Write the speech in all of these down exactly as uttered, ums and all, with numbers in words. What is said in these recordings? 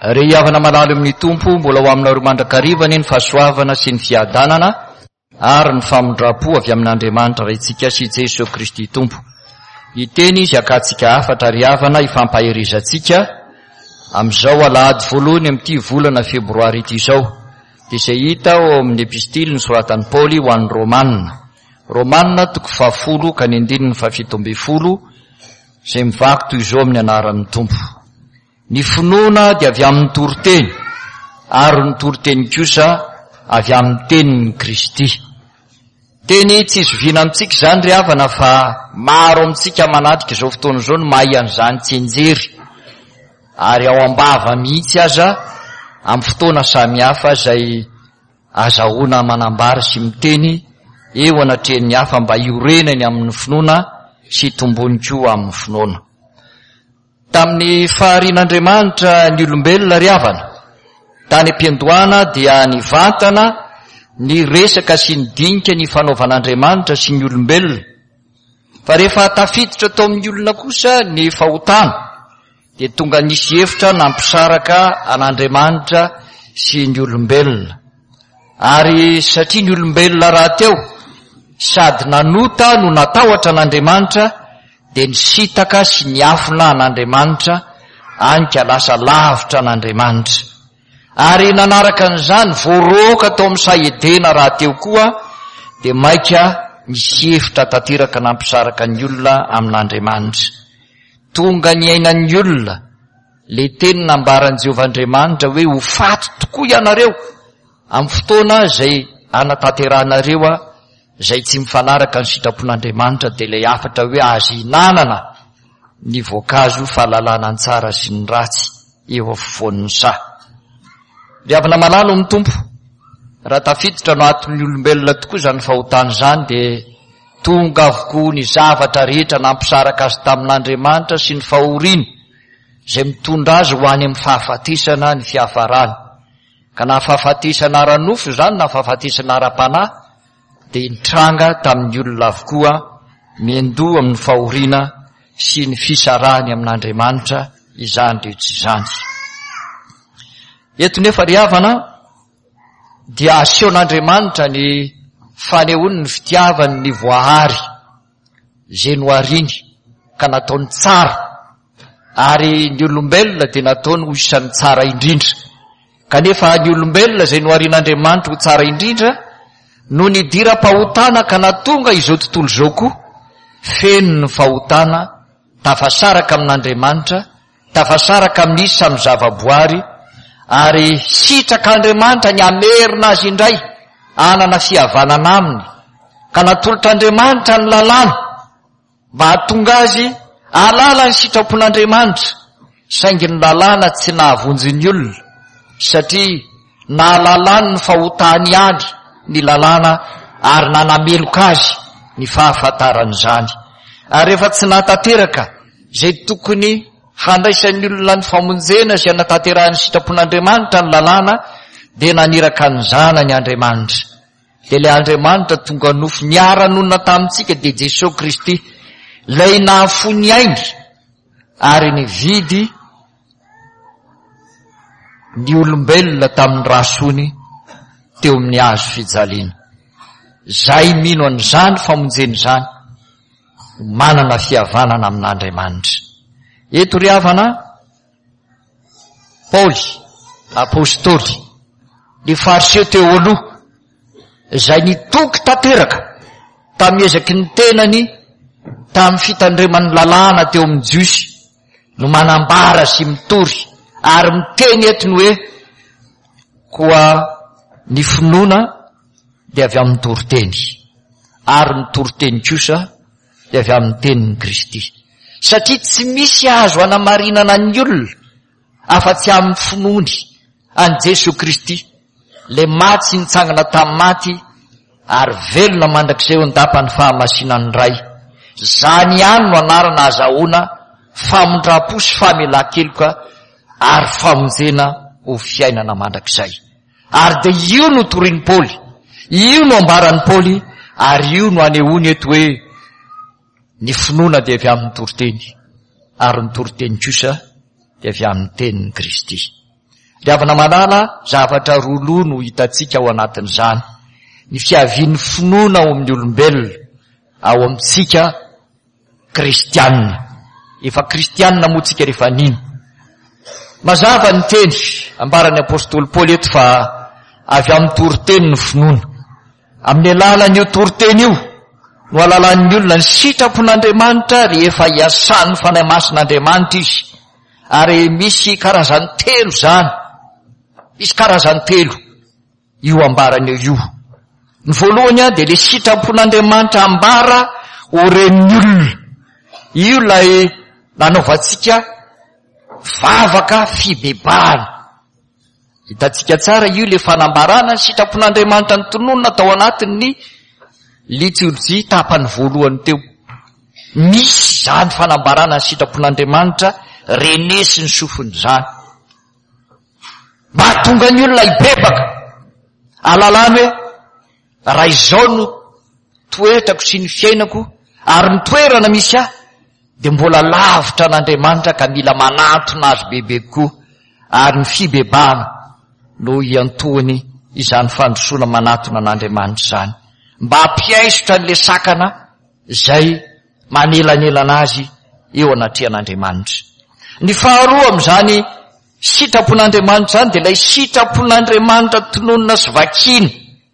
Re havana malalo amin'ny tompo mbola ho amina ro mandrakarivany ny fahasoavana sy ny fiadanana ary ny famondrapo avy amin'Andriamanitra raitsika sy Jesosy Kristy tompo. Iteny izy akatsika afatra ry havana ifampaherizantsika amin'izao alahady voalohany amin'ity volana febroary ity izao, izay hita ao amin'ny epistily nosoratan'i Paoly ho an'ny Romanina. Romanina toko fahafolo ka ny andininy fahafito amby folo, izay mivaky toy izao amin'ny anaran'ny tompo. Ny finoana dia avy amin'ny toroteny, ary ny toroteny kosa avy amin'ny tenin'ny Kristy. Teny tsy izoviana amintsika izany ry havana fa maro amintsika manatrika izao fotoana izao no mahay an'izany tsy enjery, ary ao ambava mihitsy aza amin'ny fotoana samihafa izay azahoana manambara sy miteny eo anatrehan'ny hafa mba iorenany amin'ny finoana sy tombony koa amin'ny finoana. Tamin'ny faharian'Andriamanitra ny olombelona ry havana, tany am-piandohana dia nivantana ny resaka sy ny dinika ny fanaovan'Andriamanitra sy ny olombelona. Fa rehefa tafiditra tao amin'ny olona kosa ny fahotana, dia tonga nisy hevitra nampisaraka an'Andriamanitra sy ny olombelona. Ary satria ny olombelona raha teo sady nanota no natahotra an'Andriamanitra, dia nisitaka sy niafina an'Andriamanitra, anka lasa lavitra an'Andriamanitra. Ary nanaraka an'izany voaroka tao amin'ny saedena raha teo koa, dia maika nisy hevitra tanteraka nampisaraka ny olona amin'Andriamanitra. Tonga ny ainan'ny olona le teny nambaran'i Jehovahandriamanitra hoe ho faty tokoa ianareo amin'ny fotoana izay anatanteranareo izay tsy mifanaraka ny sitrapon'Andriamanitra, dia ilay afatra hoe azo hinanana ny voankazo fahalalana ny tsara sy ny ratsy eo afovoan'ny saha. Ry havana malalo amin'ny tompo, raha tafiditra no aton'ny olombelona tokoa izany fahotana izany, dia tonga avokoa ny zavatra rehetra nampisaraka azy tamin'Andriamanitra sy ny fahoriana izay mitondra azy ho any amin'ny fahafatesana ny fiafarany. Ka na fahafatesana ara-nofo izany na fahafatesana ara-panahy, dia nitranga tamin'ny olona avokoa miandoha amin'ny fahoriana sy ny fisarahany amin'Andriamanitra izany rehetra izany. Eto nefa ry havana dia asehon'Andriamanitra ny fanehoany ny fitiavany ny voahary izay nohariny ka nataony tsara, ary ny olombelona dia nataony ho isan'ny tsara indrindra. Kanefa ny olombelona izay noharin'Andriamanitra ho tsara indrindra no nidira fahotana ka natonga izao tontolo izao koa feno ny fahotana, tafasaraka amin'Andriamanitra, tafasaraka amin'ny izy samy zavaboary, ary sitrak'Andriamanitra ny amerina azy indray anana fihavanana aminy, ka natolotr'Andriamanitra ny lalàna mba hatonga azy alala ny sitrapon'Andriamanitra, saingy ny lalàna tsy nahavonjy ny olona, satria nahalalany ny fahotany ihany ny lalàna ary nanameloka azy ny fahafantaran'izany. Ary rehefa tsy natanteraka izay tokony handraisan'ny olona ny famonjena sy hanatanterahany sitrapon'Andriamanitra ny lalàna, dia naniraka ny zanany Andriamanitra. Dia ilay Andriamanitra tonga nofo niara-nonina tamintsika dia Jesosy Kristy, ilay nahafony ainy ary nividy ny olombelona tamin'ny rasony teo amin'ny hazo fijaliana. Zay mino an'izany famonjeny izany manana fihavanana amin'Andriamanitra. Eto ry havana, Paoly apôstôly ny fariseo teo aloha izay nitoky tanteraka tamin'ezaky ny tenany tamin'ny fitandremany lalàna teo amin'ny jiosy, no manambara sy mitory ary miteny etiny hoe koa ny finoana dia avy amin'ny toroteny, ary ny toroteny kosa dia avy amin'ny tenin'ny Kristy. Satria tsy misy azo hanamarinana ny olona afa-tsy amin'ny finoany an' Jesosy Kristy, le maty sy nitsangana tamin'ny maty ary velona mandrakizay eo andapany fahamasinany ray. Zany ihany no anarana azahoana famondrapo sy famelan-keloka ary famonjena ho fiainana mandrakizay. Ary dia io no torian'i Paoly, io no ambaran'i Paoly, ary io no anehoany eto hoe ny finoana dia avy amin'ny toroteny, ary ny toroteny kosa dia avy amin'ny tenin'ny Kristy. Ry havana malala zavatra roaloha no hitantsika ao anatin'izany. Ny fiavian'ny finoana ao amin'ny olombelona ao amintsika kristianina. Efa kristianina moa tsika rehefa nino. Mazava ny teny ambaran'ny apôstôly Paoly eto fa avy amin'ny toriteny ny finoana. Amin'ny alalan'io toriteny io no alalan'ny olona ny sitrapon'Andriamanitra rehefa hiasan'ny fanahy mason'Andriamanitra izy. Ary misy karazany telo zany. Misy karazany telo io ambarany io. Ny voalohany dia le sitrapon'Andriamanitra ambara oren'ny olona. Io lay nanaovantsika vavaka fibebahana. Hitantsika tsara io le fanambarana sitrapon'Andriamanitra ny tononona tao anatin'ny liturgie tapany voalohany teo. Misy zany fanambarana ny sitrapon'Andriamanitra renesy ny sofiny zany. Mahatonga ny olona hibebaka. Alalany hoe raha izao no toetrako sy ny fiainako ary ny toerana misy ahy dia mbola lavitra an'Andriamanitra ka mila manatona azy bebe koa. Ary ny fibebahana no iantoany izany fandrosoana manatona an'Andriamanitra zany. Mba hampiaisotra an'le sakana izay manelanelana azy eo anatrehan'Andriamanitra. Ny faharoa amin'izany sitrapon'Andriamanitra zany dia ilay sitrapon'Andriamanitra tononona sy vakiana.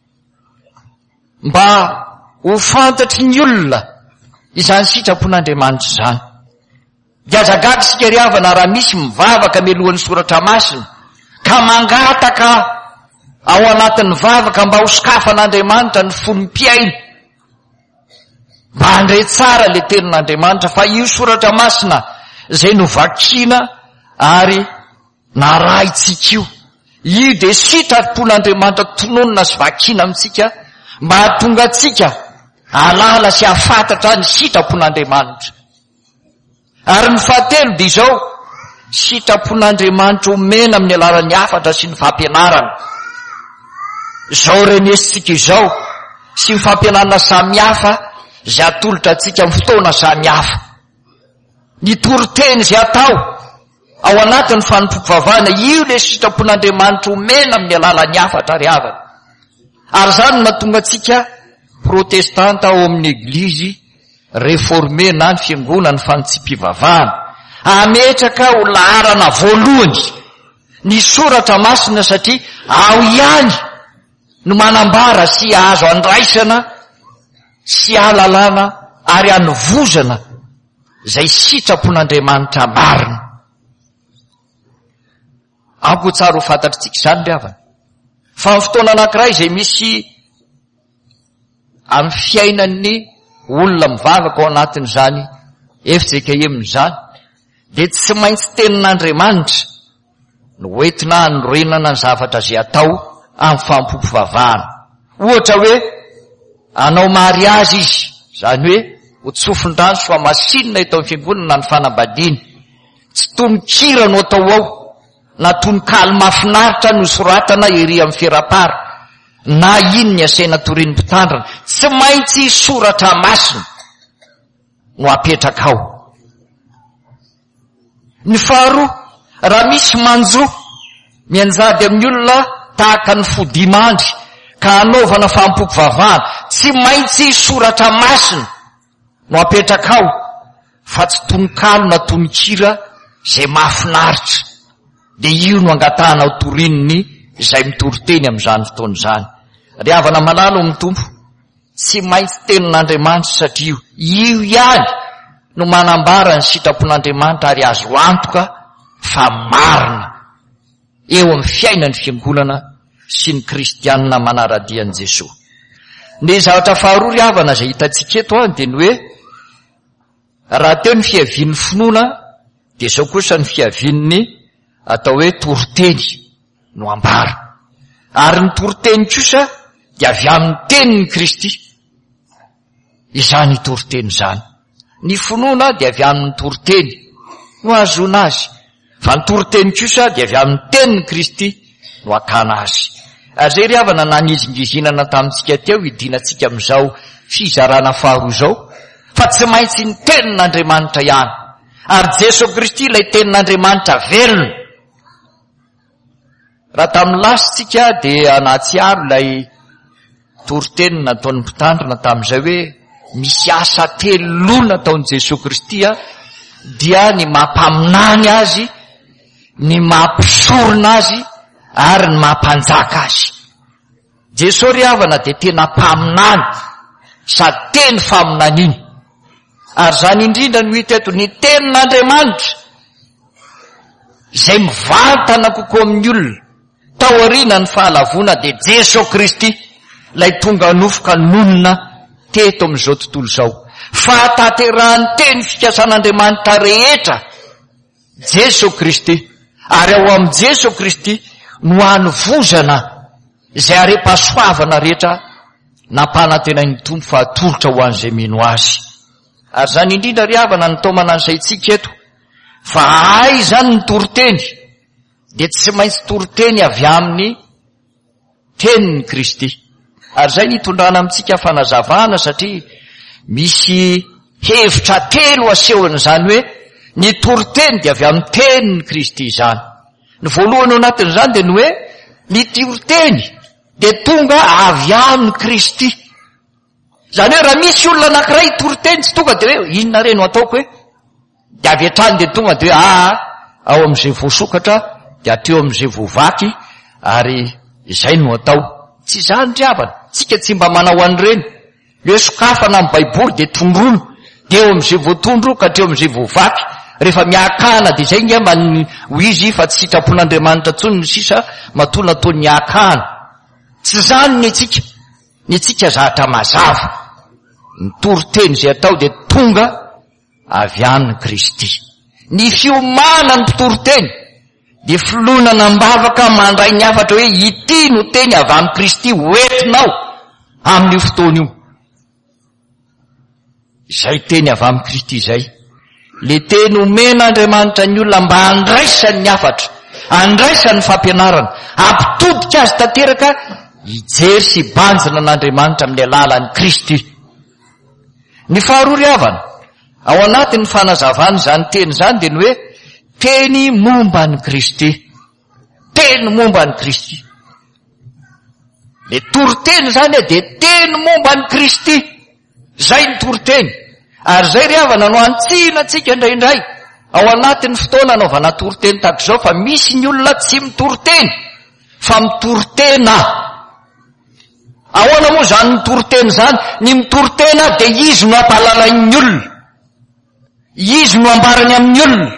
Mba ho fantatry ny olona izany sitrapon'Andriamanitra zany. Gazagaga sika ry havana raha misy mivavaka mialohan'ny soratra masina ka mangataka ao anatin'ny vavaka mba ho sokafan'Andriamanitra ny fonom-piaina. Mba handray tsara le tenin'Andriamanitra fa io soratra masina izay no vakiana ary naraitsika io. Io dia sitrapon'Andriamanitra tononona sy vakiana amintsika mba hahatonga atsika alala sy hafantatra ny sitrapon'Andriamanitra. Ary ny fahatelo dia izao sitrapon'Andriamanitra omena amin'ny alalan'ny hafatra sy ny fampianarana. Izao renesitsika izao sy ny fampianarana samihafa izay atolotra atsika amin'ny fotoana samihafa. Ny toriteny izay atao ao anatin'ny fanompoam-pivavahana io le sitrapon'Andriamanitra omena amin'ny alalan'ny hafatra ry havana. Ary zany no mahatonga atsika protestanta ao amin'ny eglizy réformé na ny fiangonana fanontsim-pivavahana ametraka ho laharana voalohany ny soratra masina satria ao ihany no manambara sy azo andraisana sy ahalalana ary anovozana izay sitrapon'Andriamanitra marina. Ampo tsara ho fantatritsika izany ry havana. Fa amin'ny fotoana anankiray izay misy amin'ny fiainan'ny olona mivavaka ao anatin'izany F-J-K-M zany dia tsy maintsy tenin'Andriamanitra no hoentina hanorenana ny zavatra izay atao amin'ny fampom-pivavahana. Ohatra hoe anao mariazy izy, zany hoe ho tsofin-drano sy famasinina eto amin'ny fiangonana na ny fanambadiana. Tsy tonon-kira no atao ao na tonon-kaly mahafinaritra no soratana ery amin'ny ferapara na iny ny asaina torian'ny mpitandrana. Tsy maintsy soratra masina no apetraka ao. Ny faharoa, raha misy manjo mianjady amin'ny olona tahaka ny fodimandry ka hanaovana fampom-pivavahana, tsy maintsy soratra masina no apetraka ao fa tsy tonon-kalo na tonon-kira izay mahafinaritra. Dia io no angatahana ao torininy izay mitoriteny amin'izany fotoana izany. Ry havana malalo amin'ny tompo, tsy maintsy tenin'Andriamanitra satria io ihany no manambara ny sitrapon'Andriamanitra ary azo antoka fa marina eo amin'ny fiainan'ny fiangonana sy ny kristianina manaradian'i Jesosy. Ny zavatra faharoa ry havana izay hitantsika eto dia ny hoe raha teo ny fiavian'ny finoana dia izao kosa ny fiavian'ny atao hoe toriteny no ambara. Ary ny toriteny kosa dia avy amin'ny tenin'ny Kristy. Izany toriteny zany. Ny finoana dia avy amin'ny toriteny no ahazoana azy. Fa ny toriteny kosa dia avy amin'ny tenin'ny Kristy no akana azy. Ary zay ry havana nanizingizinana tamintsika teo hidinantsika amin'izao fizarana faharoa izao fa tsy maintsy ny tenin'Andriamanitra ihany. Ary Jesosy Kristy ilay tenin'Andriamanitra velona. raha tamin'ny lasitsika dia anatsiaro ilay toriteny nataon'ny mpitandrina tamin'izay hoe misy asa telo nataon'i Jesosy Kristy dia ny mampaminany azy, ny mampisorona azy ary ny mampanjaka azy. Jesosy ry havana dia tena mpaminany sady teny faminany iny. Ary zany indrindra no hita eto ny tenin'Andriamanitra izay mivantana kokoa amin'ny olona taoriana ny fahalavona dia Jesosy Kristy lay tonga nofoka nonona teto amin'izao tontolo izao. Fahatanterahany teny fikasan'Andriamanitra rehetra Jesosy Kristy, ary ao amin'ny Jesosy Kristy no hanovozana izay are-pahasoavana rehetra nampanantenainy Tompo fa atolotra ho an'izay mino azy. Ary zany indrindra ry havana ny tao manan'izay tsika eto fa ay zany ny toriteny dia tsy maintsy toriteny avy amin'ny tenin'ny Kristy. Ary zay nitondrana amintsika fanazavana satria misy hevitra telo asehon'izany hoe ny toriteny dia avy amin'ny tenin'ny Kristy izany. Ny voalohany ao anatin'izany dia ny hoe ny toriteny dia tonga avy amin'ny Kristy. Zany hoe raha misy olona anankiray toriteny tsy tonga dia hoe inona reny no ataoko hoe dia avy hatrany dia tonga dia hoe ah ao amin'izay voasokatra dia ateo amin'izay voavaky ary izay no atao. Tsy zany ry havana, tsika tsy mba manao an'ireny. Le sokafana amin'ny baiboly dia tondrono dia eo amin'izay voatondro ka hatreo amin'izay voavaky. Rehefa miakana dia izay ngamba ho izy fa tsy sitrapon'Andriamanitra intsony ny sisa matona toy ny akana. Tsy zany ny tsika, ny tsika zahatra mazava. Ny toriteny izay atao dia tonga avy amin'ny Kristy. Ny fiomana ny toriteny dia filonana mbavaka mandray ny hafatra hoe ity no teny avy amin'ny Kristy hoentinao amin'io fotoana io. Izay teny avy amin'ny Kristy izay. Le teny omen'Andriamanitra ny olona mba handraisany ny hafatra, handraisany fampianarana, ampitodika azy tanteraka hijery sy banjina an'Andriamanitra amin'ny alalan'ny Kristy. Ny faharoa ry havana, ao anatin'ny fanazavana izany teny izany dia ny hoe teny momba ny Kristy. Teny momba ny Kristy. Le toriteny zany dia teny momba ny Kristy. Zay ny toriteny. Ary zay ry havana no antsina tsika indraindray ao anatin'ny fotoana anaovana toriteny tahaka izao fa misy ny olona tsy mitoriteny fa mitoritena. Ahoana moa zany ny toriteny zany? Ny mitoritena dia izy no ampalalain'ny olona, izy no ambarany amin'ny olona,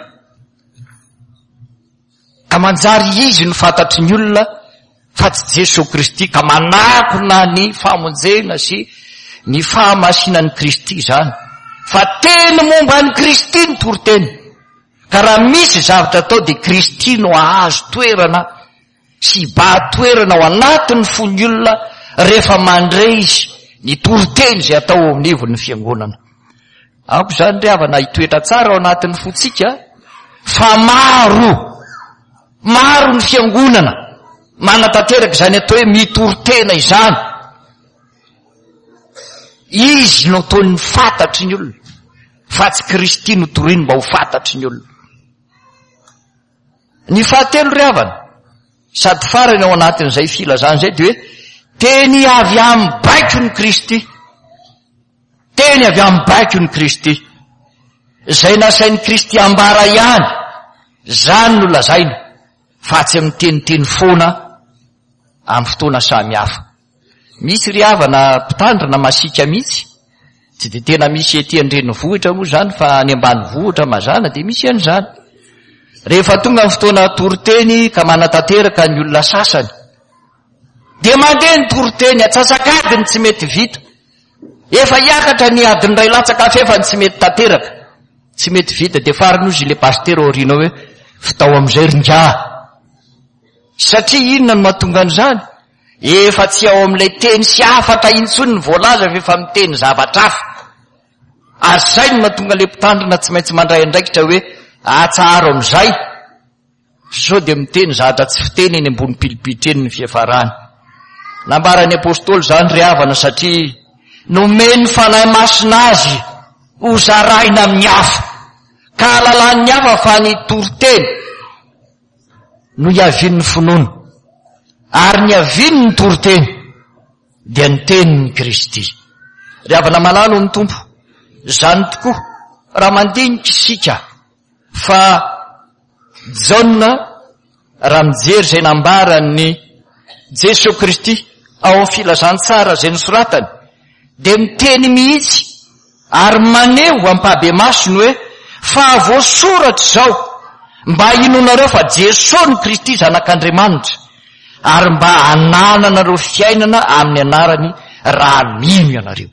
ka manjary izy no fantatry ny olona fa tsy Jesosy Kristy, ka manakona ny famonjena sy ny fahamasinan'ny Kristy zany. Fa teny momba ny Kristy ny toriteny. Ka raha misy zavatra atao dia Kristy no ahazo toerana sy ba-toerana ao anatin'ny fon'ny olona rehefa mandray izy ny toriteny izay atao ao amin'ivon'ny fiangonana. Ako zany ry havana hitoetra tsara ao anatin'ny fontsika fa maro, maro ny fiangonana manatanteraka izany atao hoe mitoritena izany. Izy no toy ny fantatry ny olona fa tsy Kristy no toriny mba ho fantatry ny olona. Ny fahatelo ry havana sady farany ao anatin'izay filazana izay dia hoe teny avy amin'ny baiko ny Kristy. Teny avy amin'ny baiko ny Kristy. Izay nasain'ny Kristy ambara ihany zany no lazaina fa tsy amin'ny teniteny foana amin'ny fotoana samy hafa. Misy ry havana mpitandrina masika mihitsy, tsy dia tena misy ety an-drenivohitra moa zany fa any ambanivohitra mazana dia misy an'izany. Rehefa tonga amin'ny fotoana toriteny ka manatanteraka ny olona sasany dia mandeha ny toriteny atsasakadiny tsy mety vita. Efa hiakatra ny adiny ray latsaka fefany tsy mety tanteraka, tsy mety vita dia farinozy le pastera aoriana hoe fitao amin'izay ringa. Satria inona no mahatonga an'izany? Efa tsy ao amin'ilay teny sy afatra intsony ny voalaza fa efa miteny zavatra hafa. Ary zay no mahatonga le mpitandrina tsy maintsy mandray andraikitra hoe atsaharo amin'izay sao dia miteny zavatra tsy fiteny eny ambony pilipitra eny ny fiafarany. Nambaran'ny apôstôly zany ry havana satria nomeny fanahy masina azy ho zaraina amin'ny hafa, ka alalan'ny hafa fa ny toriteny no iavian'ny finoana. ary ny aviny ny toriteny dia ny tenin'ny Kristy. Ry havana malalo ny tompo, zany tokoa raha mandinika isika fa Jaona raha mijery zay nambarany Jesosy Kristy ao amin'ny filazantsara zay nosoratany dia miteny mihitsy ary maneho ampabe masony hoe fa voasoratra zao mba inonareo fa Jesosy ny Kristy zanak'Andriamanitra ary mba anananareo fiainana amin'ny anarany raha mino ianareo.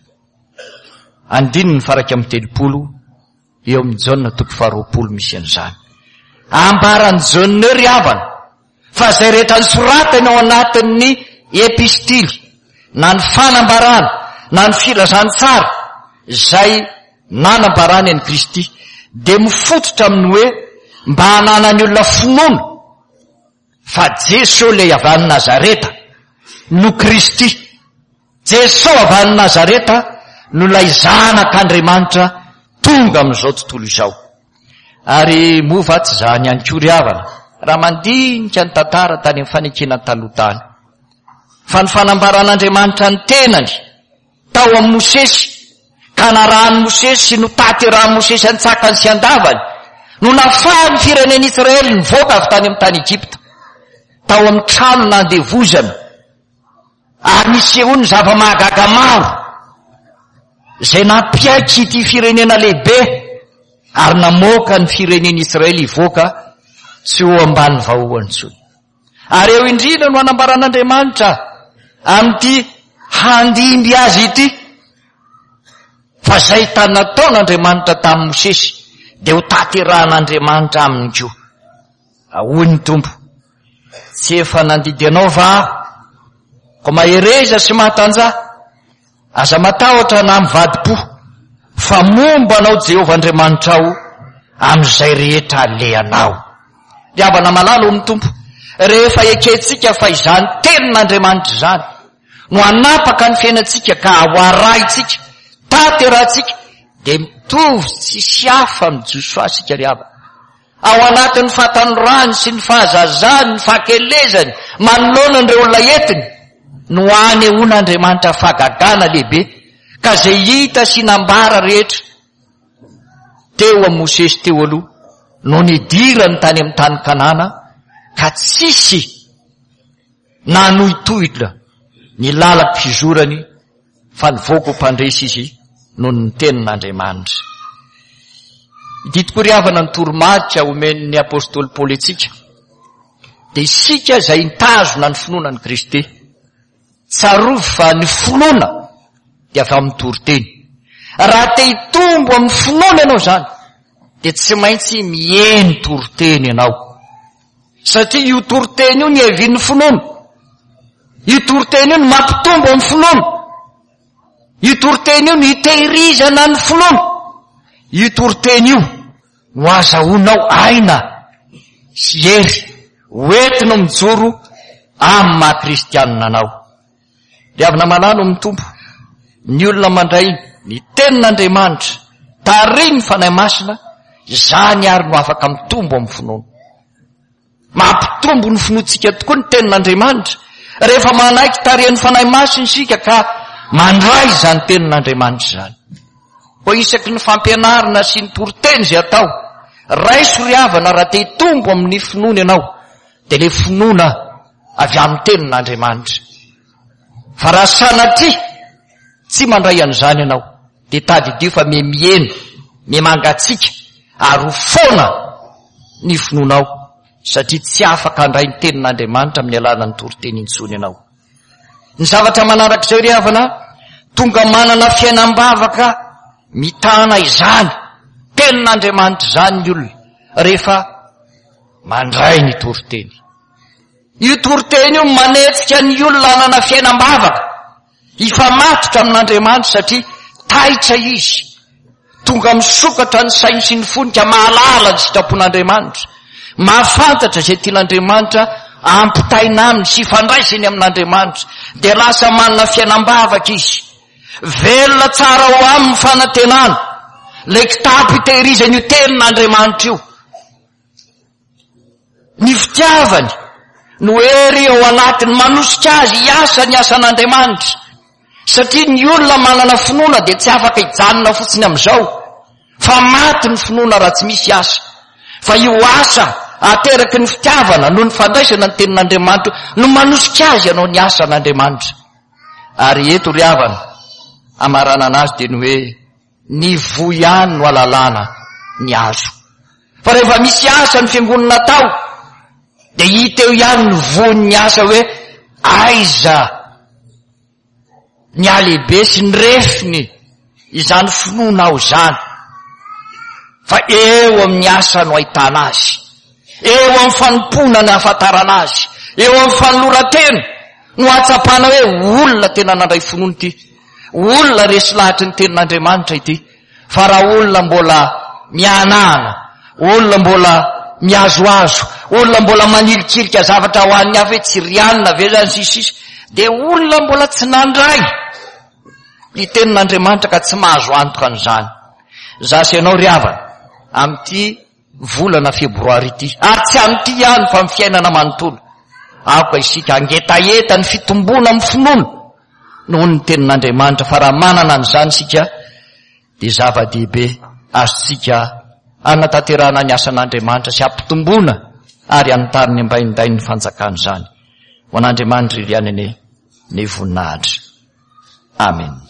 Andiny ny faraka amin'ny telopolo eo amin'ny Jaona toko faharoapolo misy an'izany. Ambarany Jaona ry havana fa zay rehetra nisoratany ao anatin'ny epistily na ny fanambarana na ny filazantsara zay nanambarany any Kristy dia mifototra aminy hoe mba hananany olona finoana fa Jesosy le avy any Nazareta no Kristy. Jesosy avy any Nazareta no lay zanak'Andriamanitra tonga amin'izao tontolo izao. Ary mova tsy zany ihany koa ry havana raha mandinika ny tantara tany amin'ny fanekena taloha tany fa ny fanambaran'Andriamanitra ny tenany tao amin'ny Mosesy ka narahany Mosesy no taterahan'ny Mosesy antsakany sy andavany no nafahan'ny fireneny Israely nivoaka avy tany amin'ny tany Egypta tao amin'ny trano nandevozana ary nisehony zava-mahagaga maro zay nampiaiky ity firenena lehibe ary namoaka ny fireneny Israely ivoaka tsy ho ambany vahoany tsony. Ary eo indrindra no anambaran'Andriamanitra amin'ity handimby azy ity fa zay tany nataon'Andriamanitra tamin'ny Mosesy dia ho taterahan'Andriamanitra aminy koa. Ahoy ny tompo, tsy efa nandidy anao va aho ko mahereza sy mahatanjah aza matahotra na mivadi-po fa momba anao Jehovah Andriamanitra ao amin'izay rehetra alehanao. Ry havana malalo ny tompo, rehefa ekentsika fa izany tenin'Andriamanitra izany no anapaka ny fiainantsika ka hoaraitsika taterahantsika dia mitovy tsisy hafa mijosoa sika ry havana. Ao anatin'ny fahatanorany sy ny fahazazany ny fahakelezany manoloana ireo olona entiny no anehoan'Andriamanitra fahagagana lehibe ka zay hita sy nambara rehetra teo amin'ny Mosesy teo aloha no nidirany tany amin'ny tany Kanana ka tsisy nanohitohitra ny lalaky fizorany fa nivoaka ho mpandresy izy noho ny tenin'Andriamanitra. Ity tokoa ry havana ny toromarika omen'ny apôstôly Paoly antsika dia isika zay nitazona ny finoanan'i Kristy tsarovy fa ny finoana dia avy amin'ny toriteny. Raha te hitombo amin'ny finoana ianao zany dia tsy maintsy mihaino toriteny ianao satria io toriteny io ny hevin'ny finoana, io toriteny io ny mampitombo amin'ny finoana, io toriteny io ny hitehirizana ny finoana, io toriteny io no azahoanao aina sy hery hoentina mijoro amin'ny maha kristianina anao. Ry havana malalo amin'ny tompo, ny olona mandray ny tenin'Andriamanitra tariny fanahy masina zany ary no afaka mitombo amin'ny finoana. Mampitombo ny finoantsika tokoa ny tenin'Andriamanitra rehefa manaiky tarihan'ny fanahy masina isika ka mandray zany tenin'Andriamanitra zany. Ho isaky ny fampianarana sy ny toriteny zay atao raiso ry havana raha te hitombo amin'ny finoana ianao dia le finoana avy amin'ny tenin'Andriamanitra. Fa raha sanatria tsy mandray an'izany ianao dia tadidio fa mihena mimangatsika ary ho foana ny finoanao satria tsy afaka handray ny tenin'Andriamanitra amin'ny alalany toriteny intsony ianao. Ny zavatra manarak'izay ry havana tonga manana fiainam-bavaka mitana izany tenin'Andriamanitra izany ny olona rehefa mandray ny toriteny. Io toriteny io manetsika ny olona hanana fiainam-bavaka hifamatotra amin'Andriamanitra satria taitra izy tonga misokatra ny sainy sy ny fonika mahalala ny sitrapon'Andriamanitra, mahafantatra izay tian'Andriamanitra ampitaina aminy sy ifandraisany amin'Andriamanitra dia lasa manana fiainam-bavaka izy. Velona tsara ho amin'ny fanantenana le kitapo hitehirizany io tenin'Andriamanitra io. Ny fitiavany no ery ao anatiny manosika azy hiasa ny asan'Andriamanitra. Satria ny olona manana finoana dia tsy afaka hijanona fotsiny amin'izao, fa maty ny finoana raha tsy misy asa. Fa io asa ateraky ny fitiavana no ny fandraisana ny tenin'Andriamanitra no manosika azy ianao ny asan'Andriamanitra. Ary eto ry havana, amarana anazy dia ny hoe ny vo ihany no alalana ny azo. Fa rehefa misy asa ny fiangonana atao dia hita eo ihany ny von'ny asa hoe aiza ny alehibe sy ny refiny izany finoana ao zany. Fa eo amin'ny asa no ahitana azy, eo amin'ny fanompona ny ahafantarana azy, eo amin'ny fanoloran-tena no atsapana hoe olona tena nandray finoana ity, olona resy lahatry ny tenin'Andriamanitra ity. Fa raha olona mbola mianana, olona mbola miazoazo, olona mbola manilikilika zavatra ho an'ny hafa hoe tsy rianina ve zany sisisy, dia olona mbola tsy nandray ny tenin'Andriamanitra ka tsy mahazo antoka an'izany. Zasy ianao ry havana amin'ity volana febroary ity, ary tsy amin'ity ihany fa amin'ny fiainana manontolo, aoka isika angetaeta ny fitombona amin'ny finoana noho ny tenin'Andriamanitra. Fa raha manana an'izany sika dia zava-dehibe azontsika anatanterahana ny asan'Andriamanitra sy ampitombona ary anitariny ambainday ny fanjakana izany. Ho an'Andriamanitra irianany ny voninahitra. Amen.